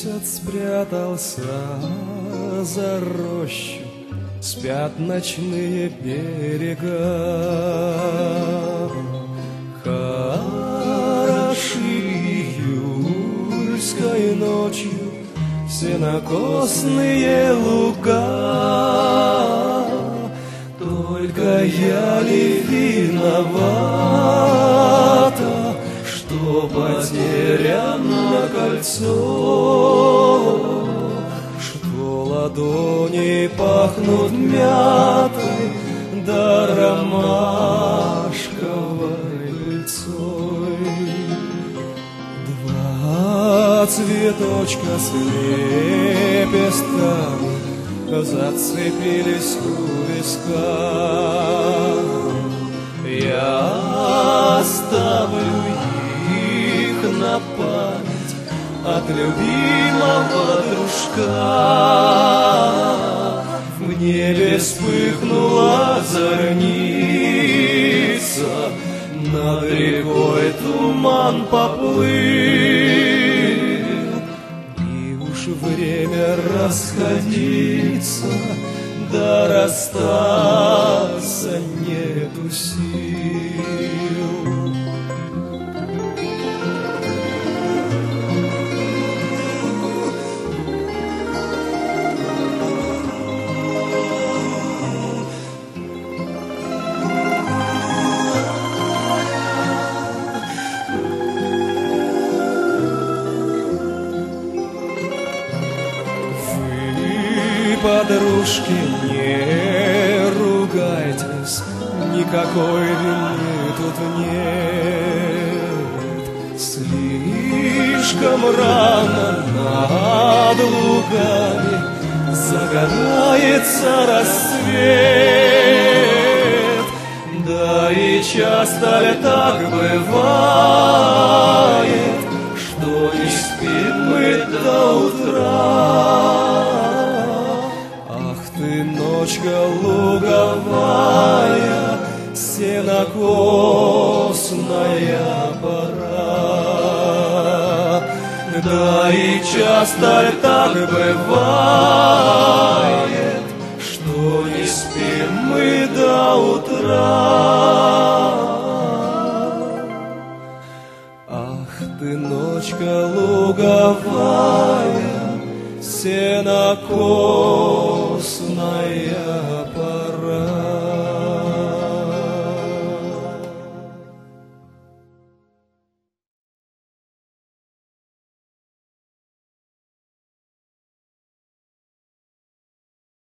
Месяц спрятался за рощу, спят ночные берега. Хороши июльской ночью сенокосные луга. Только я ли виновата, что потеряно кольцо, что ладони пахнут мятой да ромашковой пыльцой. Два цветочка с лепестками зацепились у виска. Я оставлю их на память от любимого дружка. В небе вспыхнула зорница, над рекой туман поплыл, и уж время расходиться, да расстаться нету сил. Подружки, не ругайтесь, никакой вины тут нет. Слишком рано над лугами загорается рассвет. Да и часто ли так бывает, что не спим мы до утра? Ночка луговая, сенокосная пора. Да и часто так бывает, что не спим мы до утра. Ах ты, ночка луговая, сенокосная